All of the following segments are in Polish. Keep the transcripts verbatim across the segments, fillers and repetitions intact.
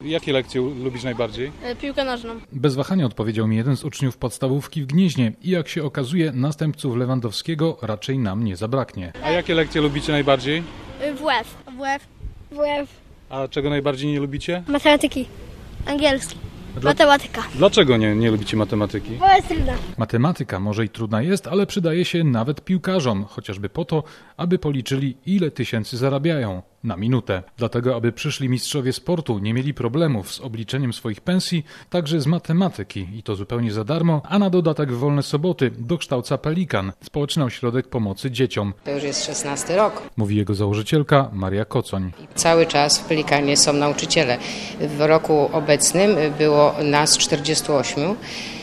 Jakie lekcje lubisz najbardziej? E, Piłkę nożną. Bez wahania odpowiedział mi jeden z uczniów podstawówki w Gnieźnie i jak się okazuje, następców Lewandowskiego raczej nam nie zabraknie. A jakie lekcje lubicie najbardziej? E, W F. W F. W F. A czego najbardziej nie lubicie? Matematyki. Angielski. Dla- Matematyka. Dlaczego nie, nie lubicie matematyki? Bo jest trudna. Matematyka może i trudna jest, ale przydaje się nawet piłkarzom, chociażby po to, aby policzyli, ile tysięcy zarabiają na minutę. Dlatego, aby przyszli mistrzowie sportu nie mieli problemów z obliczeniem swoich pensji, także z matematyki i to zupełnie za darmo, a na dodatek w wolne soboty dokształca Pelikan, Społeczny Ośrodek Pomocy Dzieciom, To już jest szesnasty rok. mówi jego założycielka Maria Kocoń. Cały czas w Pelikanie są nauczyciele. W roku obecnym było nas czterdziestu ośmiu.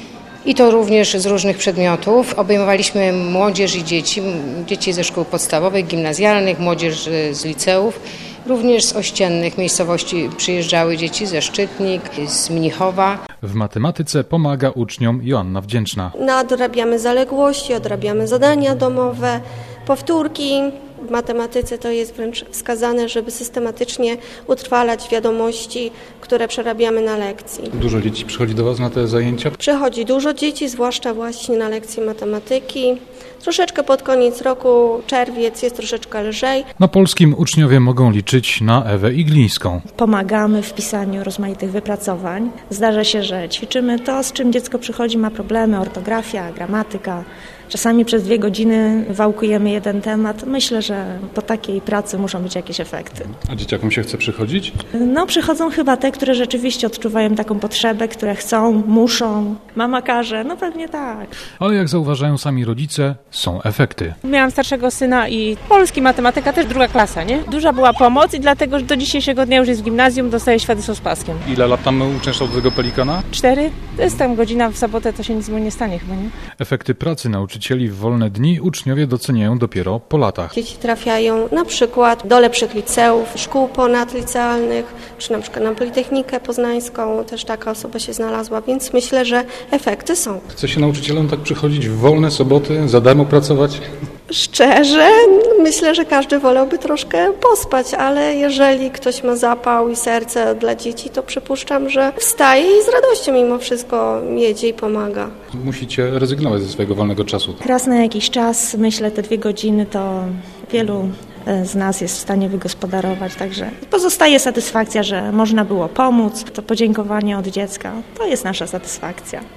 I to również z różnych przedmiotów. Obejmowaliśmy młodzież i dzieci, dzieci ze szkół podstawowych, gimnazjalnych, młodzież z liceów. Również z ościennych miejscowości przyjeżdżały dzieci ze Szczytnik, z Mnichowa. W matematyce pomaga uczniom Joanna Wdzięczna. Nadrabiamy zaległości, odrabiamy zadania domowe, powtórki. W matematyce to jest wręcz wskazane, żeby systematycznie utrwalać wiadomości, które przerabiamy na lekcji. Dużo dzieci przychodzi do Was na te zajęcia? Przychodzi dużo dzieci, zwłaszcza właśnie na lekcje matematyki. Troszeczkę pod koniec roku, czerwiec, jest troszeczkę lżej. Na polskim uczniowie mogą liczyć na Ewę Iglińską. Pomagamy w pisaniu rozmaitych wypracowań. Zdarza się, że ćwiczymy to, z czym dziecko przychodzi, ma problemy, ortografia, gramatyka. Czasami przez dwie godziny wałkujemy jeden temat. Myślę, że po takiej pracy muszą być jakieś efekty. A dzieciakom się chce przychodzić? No, przychodzą chyba te, które rzeczywiście odczuwają taką potrzebę, które chcą, muszą. Mama każe, no pewnie tak. Ale jak zauważają sami rodzice, są efekty. Miałam starszego syna i polski, matematyka też druga klasa, nie? Duża była pomoc i dlatego że do dzisiejszego dnia już jest w gimnazjum, dostaje świadectwo z paskiem. Ile lat tam uczęszczał do tego Pelikana? Cztery? To jest tam godzina w sobotę, to się nic mu nie stanie chyba, nie? Efekty pracy nauczycieli w wolne dni uczniowie doceniają dopiero po latach. Dzieci trafiają na przykład do lepszych liceów, szkół ponadlicealnych, czy na przykład na Politechnikę Poznańską, też taka osoba się znalazła, więc myślę, że efekty są. Chce się nauczycielom tak przychodzić w wolne soboty, za darmo pracować? Szczerze, myślę, że każdy wolałby troszkę pospać, ale jeżeli ktoś ma zapał i serce dla dzieci, to przypuszczam, że wstaje i z radością mimo wszystko jedzie i pomaga. Musicie rezygnować ze swojego wolnego czasu. Raz na jakiś czas, myślę, te dwie godziny to wielu z nas jest w stanie wygospodarować, także pozostaje satysfakcja, że można było pomóc. To podziękowanie od dziecka, to jest nasza satysfakcja.